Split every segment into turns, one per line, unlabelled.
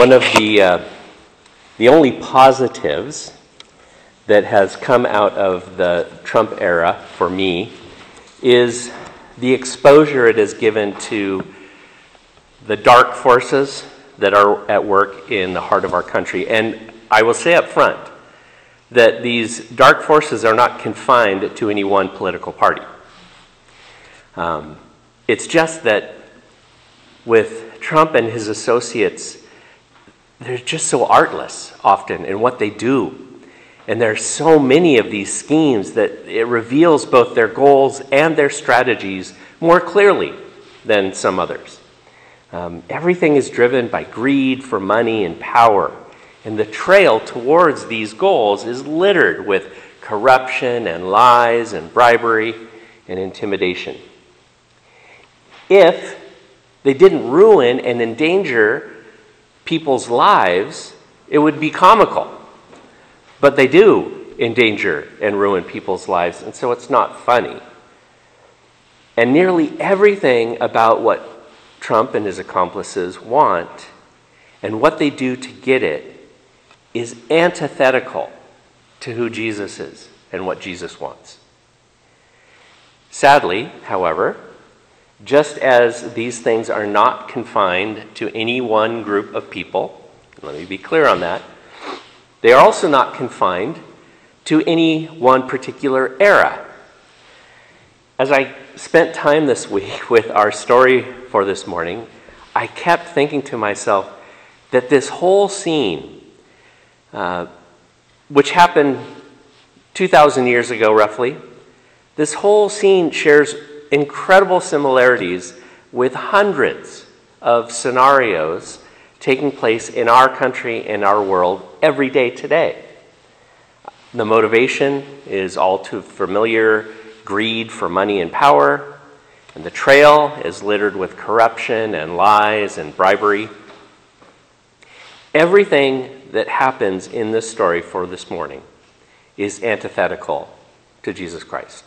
One of the only positives that has come out of the Trump era for me is the exposure it has given to the dark forces that are at work in the heart of our country. And I will say up front that these dark forces are not confined to any one political party. It's just that with Trump and his associates, they're just so artless often in what they do. And there's so many of these schemes that it reveals both their goals and their strategies more clearly than some others. Everything is driven by greed for money and power. And the trail towards these goals is littered with corruption and lies and bribery and intimidation. If they didn't ruin and endanger people's lives, it would be comical. But they do endanger and ruin people's lives, and so it's not funny. And nearly everything about what Trump and his accomplices want and what they do to get it is antithetical to who Jesus is and what Jesus wants. Sadly, however, just as these things are not confined to any one group of people, let me be clear on that, they are also not confined to any one particular era. As I spent time this week with our story for this morning, I kept thinking to myself that this whole scene, which happened 2,000 years ago roughly, this whole scene shares incredible similarities with hundreds of scenarios taking place in our country and our world every day today. The motivation is all too familiar: greed for money and power, and the trail is littered with corruption and lies and bribery. Everything that happens in this story for this morning is antithetical to Jesus Christ.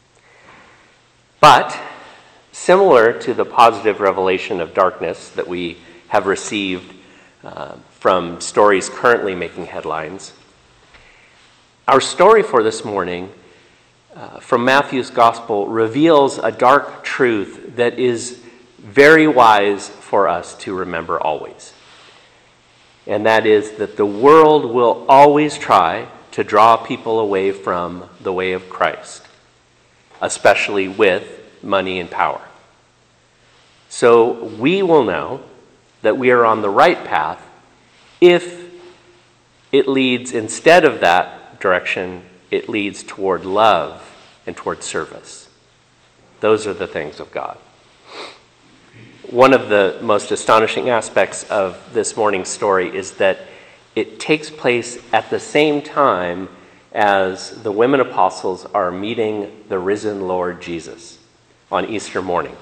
But similar to the positive revelation of darkness that we have received from stories currently making headlines, our story for this morning from Matthew's Gospel reveals a dark truth that is very wise for us to remember always. And that is that the world will always try to draw people away from the way of Christ, especially with money and power. So we will know that we are on the right path if it leads, instead of that direction, it leads toward love and toward service. Those are the things of God. One of the most astonishing aspects of this morning's story is that it takes place at the same time as the women apostles are meeting the risen Lord Jesus on Easter morning.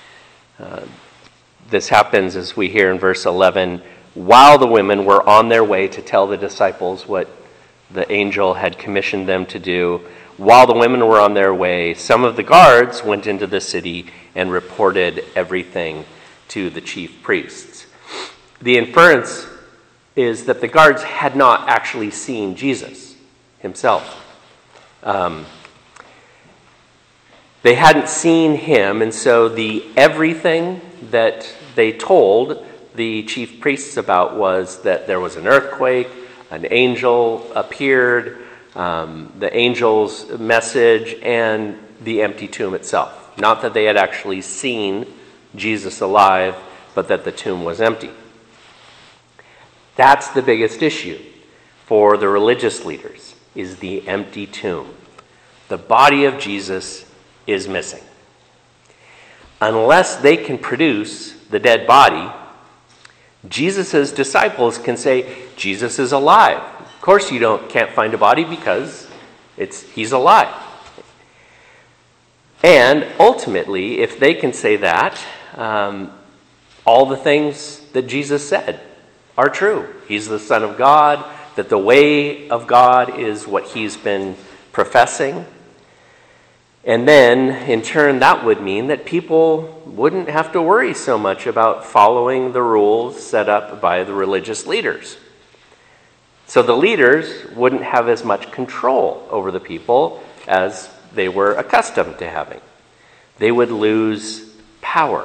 This happens, as we hear in verse 11, while the women were on their way to tell the disciples what the angel had commissioned them to do. While the women were on their way, some of the guards went into the city and reported everything to the chief priests. The inference is that the guards had not actually seen Jesus himself. They hadn't seen him, and so the everything that they told the chief priests about was that there was an earthquake, an angel appeared, the angel's message, and the empty tomb itself. Not that they had actually seen Jesus alive, but that the tomb was empty. That's the biggest issue for the religious leaders, is the empty tomb. The body of Jesus is missing. Unless they can produce the dead body, Jesus' disciples can say, Jesus is alive. Of course you can't find a body because he's alive. And ultimately, if they can say that, all the things that Jesus said are true. He's the Son of God, that the way of God is what he's been professing. And then, in turn, that would mean that people wouldn't have to worry so much about following the rules set up by the religious leaders. So the leaders wouldn't have as much control over the people as they were accustomed to having. They would lose power.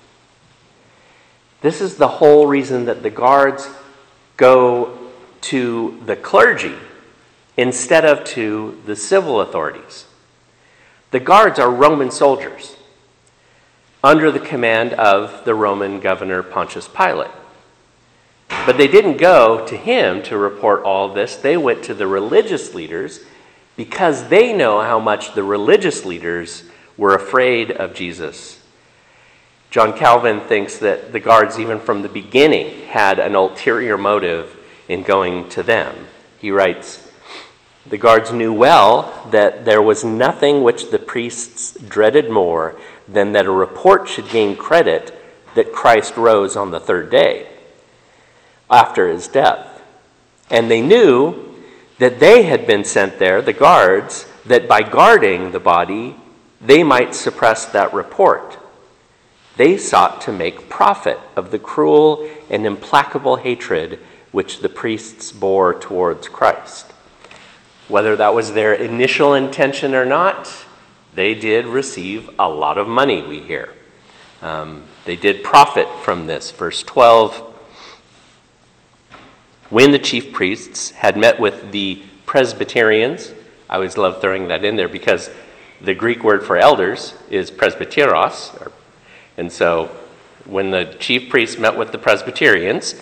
This is the whole reason that the guards go to the clergy instead of to the civil authorities. The guards are Roman soldiers under the command of the Roman governor Pontius Pilate. But they didn't go to him to report all this. They went to the religious leaders because they know how much the religious leaders were afraid of Jesus. John Calvin thinks that the guards, even from the beginning, had an ulterior motive in going to them. He writes, "The guards knew well that there was nothing which the priests dreaded more than that a report should gain credit that Christ rose on the third day after his death. And they knew that they had been sent there, the guards, that by guarding the body, they might suppress that report. They sought to make profit of the cruel and implacable hatred which the priests bore towards Christ." Whether that was their initial intention or not, they did receive a lot of money, we hear. They did profit from this. Verse 12, when the chief priests had met with the Presbyterians, I always love throwing that in there because the Greek word for elders is presbyteros, and so when the chief priests met with the Presbyterians,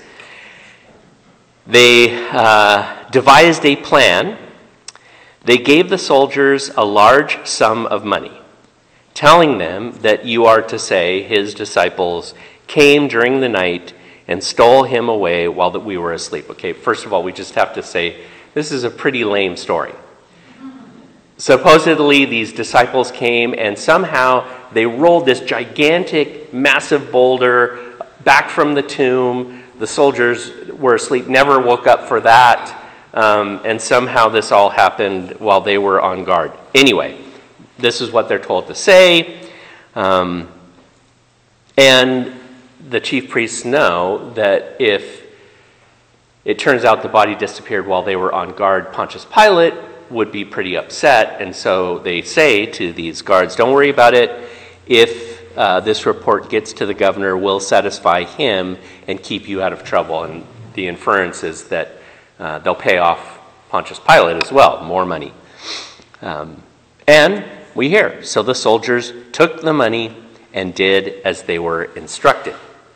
they devised a plan. They gave the soldiers a large sum of money, telling them that you are to say his disciples came during the night and stole him away while that we were asleep. Okay, first of all, we just have to say this is a pretty lame story. Supposedly, these disciples came and somehow they rolled this gigantic, massive boulder back from the tomb. The soldiers were asleep, never woke up for that. And somehow this all happened while they were on guard. Anyway, this is what they're told to say. And the chief priests know that if it turns out the body disappeared while they were on guard, Pontius Pilate would be pretty upset. And so they say to these guards, don't worry about it. If this report gets to the governor, we'll satisfy him and keep you out of trouble. And the inference is that they'll pay off Pontius Pilate as well, more money. And we hear, so the soldiers took the money and did as they were instructed.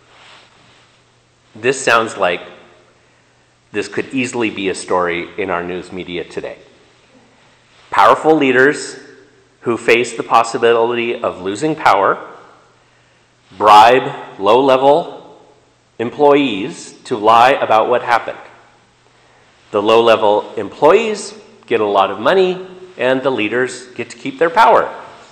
This sounds like this could easily be a story in our news media today. Powerful leaders who face the possibility of losing power bribe low-level employees to lie about what happened. The low-level employees get a lot of money, and the leaders get to keep their power.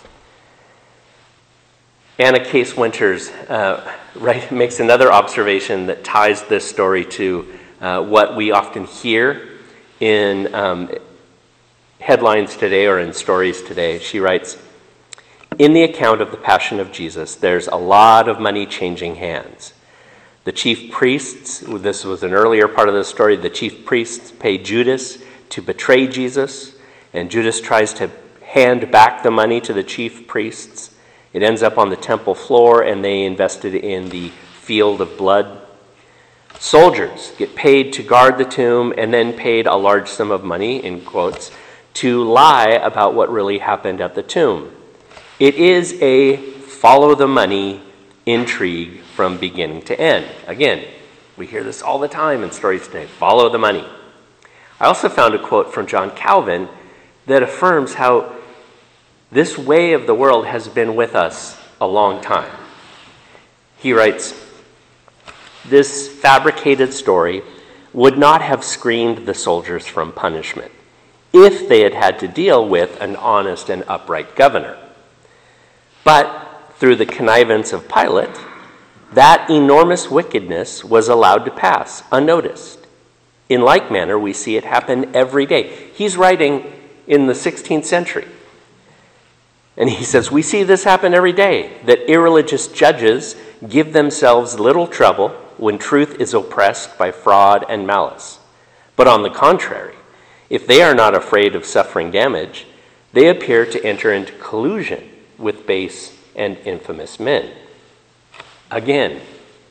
Anna Case Winters makes another observation that ties this story to what we often hear in headlines today or in stories today. She writes, in the account of the Passion of Jesus, there's a lot of money changing hands. The chief priests, this was an earlier part of the story, the chief priests pay Judas to betray Jesus, and Judas tries to hand back the money to the chief priests. It ends up on the temple floor, and they invested in the field of blood. Soldiers get paid to guard the tomb and then paid a large sum of money, in quotes, to lie about what really happened at the tomb. It is a follow the money intrigue from beginning to end. Again, we hear this all the time in stories today. Follow the money. I also found a quote from John Calvin that affirms how this way of the world has been with us a long time. He writes, this fabricated story would not have screened the soldiers from punishment if they had had to deal with an honest and upright governor. But through the connivance of Pilate, that enormous wickedness was allowed to pass unnoticed. In like manner, we see it happen every day. He's writing in the 16th century. And he says, we see this happen every day, that irreligious judges give themselves little trouble when truth is oppressed by fraud and malice. But on the contrary, if they are not afraid of suffering damage, they appear to enter into collusion with base and infamous men. Again,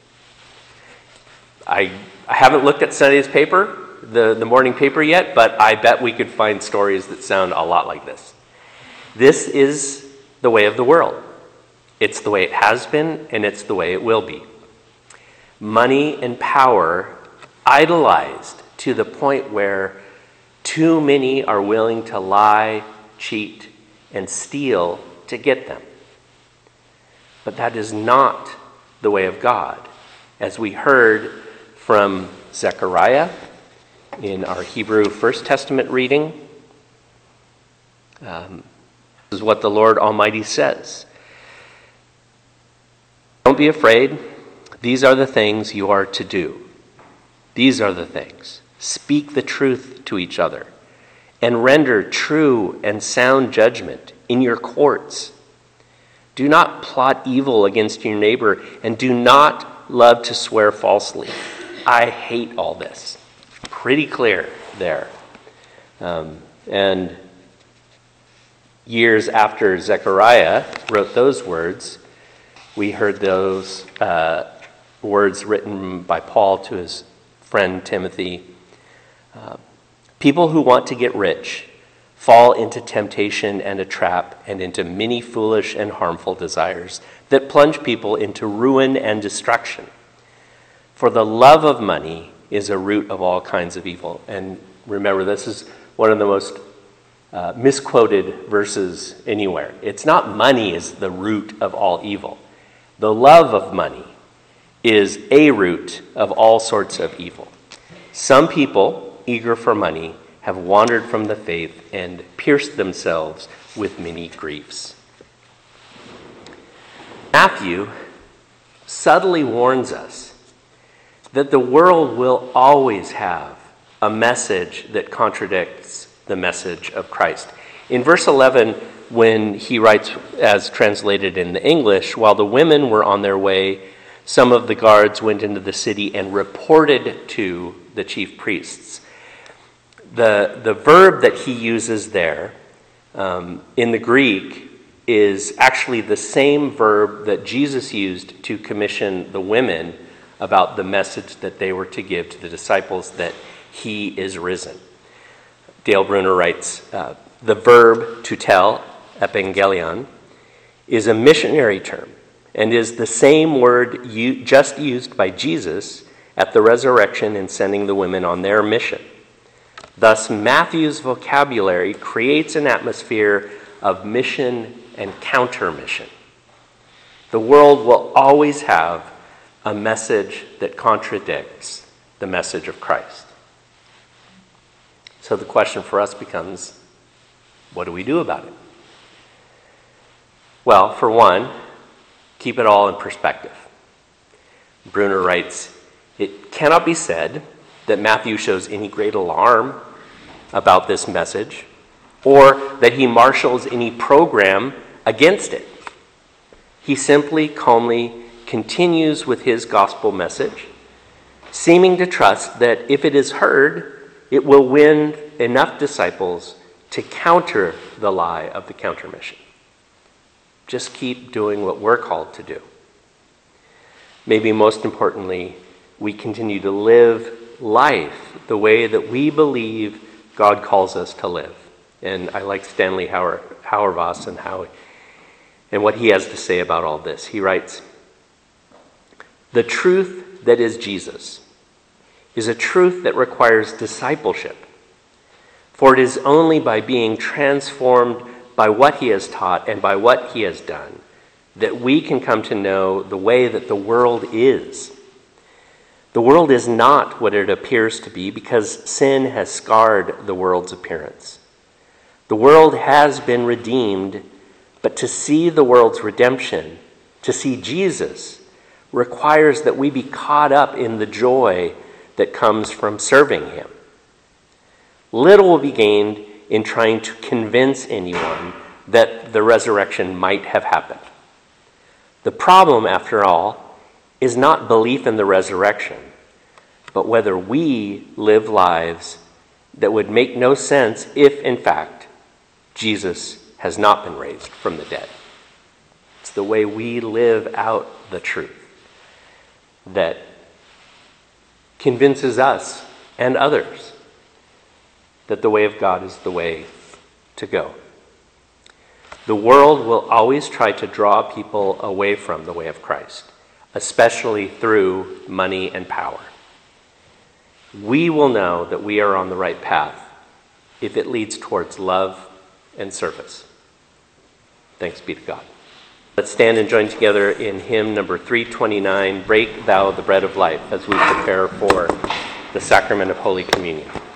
I haven't looked at Sunday's paper, the morning paper yet, but I bet we could find stories that sound a lot like this. This is the way of the world. It's the way it has been, and it's the way it will be. Money and power idolized to the point where too many are willing to lie, cheat, and steal to get them. But that is not the way of God. As we heard from Zechariah in our Hebrew First Testament reading, this is what the Lord Almighty says. Don't be afraid. These are the things you are to do. These are the things. Speak the truth to each other and render true and sound judgment in your courts. Do not plot evil against your neighbor and do not love to swear falsely. I hate all this. Pretty clear there. And years after Zechariah wrote those words, we heard those words written by Paul to his friend Timothy. People who want to get rich fall into temptation and a trap and into many foolish and harmful desires that plunge people into ruin and destruction. For the love of money is a root of all kinds of evil. And remember, this is one of the most misquoted verses anywhere. It's not money is the root of all evil. The love of money is a root of all sorts of evil. Some people, eager for money, have wandered from the faith and pierced themselves with many griefs. Matthew subtly warns us that the world will always have a message that contradicts the message of Christ. In verse 11, when he writes, as translated in the English, while the women were on their way, some of the guards went into the city and reported to the chief priests. The verb that he uses there in the Greek is actually the same verb that Jesus used to commission the women about the message that they were to give to the disciples, that he is risen. Dale Bruner writes, the verb to tell, evangelion, is a missionary term and is the same word just used by Jesus at the resurrection in sending the women on their mission. Thus, Matthew's vocabulary creates an atmosphere of mission and counter-mission. The world will always have a message that contradicts the message of Christ. So the question for us becomes, what do we do about it? Well, for one, keep it all in perspective. Bruner writes, it cannot be said that Matthew shows any great alarm about this message, or that he marshals any program against it. He simply calmly continues with his gospel message, seeming to trust that if it is heard, it will win enough disciples to counter the lie of the counter-mission. Just keep doing what we're called to do. Maybe most importantly, we continue to live life the way that we believe God calls us to live. And I like Stanley Hauerwas and what he has to say about all this. He writes, the truth that is Jesus is a truth that requires discipleship. For it is only by being transformed by what he has taught and by what he has done that we can come to know the way that the world is. The world is not what it appears to be because sin has scarred the world's appearance. The world has been redeemed, but to see the world's redemption, to see Jesus, requires that we be caught up in the joy that comes from serving him. Little will be gained in trying to convince anyone that the resurrection might have happened. The problem, after all, is not belief in the resurrection, but whether we live lives that would make no sense if, in fact, Jesus has not been raised from the dead. It's the way we live out the truth that convinces us and others that the way of God is the way to go. The world will always try to draw people away from the way of Christ, especially through money and power. We will know that we are on the right path if it leads towards love and service. Thanks be to God. Let's stand and join together in hymn number 329, Break Thou the Bread of Life, as we prepare for the sacrament of Holy Communion.